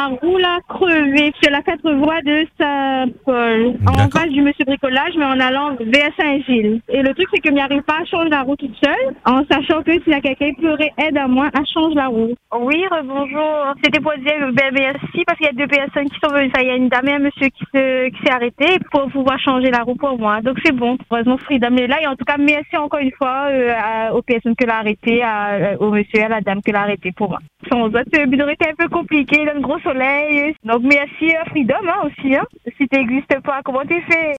ma roue l'a crevé sur la 4 voies de Saint-Paul. En D'accord. face du monsieur bricolage, mais en allant vers Saint-Gilles. Et le truc, c'est que je n'arrive pas à changer la roue toute seule, en sachant que s'il y a quelqu'un qui pourrait aider à moi à changer la roue. Oui, bonjour. C'était pour dire merci parce qu'il y a deux personnes qui sont venues. Il y a une dame et un monsieur qui s'est arrêté pour pouvoir changer la roue pour moi. Donc c'est bon. Heureusement, Freedom est là. Et en tout cas, merci encore une fois aux personnes que l'a arrêté, au monsieur et à la dame que l'a arrêté pour moi. Sans autres, ça aurait été un peu compliqué, dans le gros soleil. Donc merci Freedom aussi. Si tu n'existes pas, comment tu fais?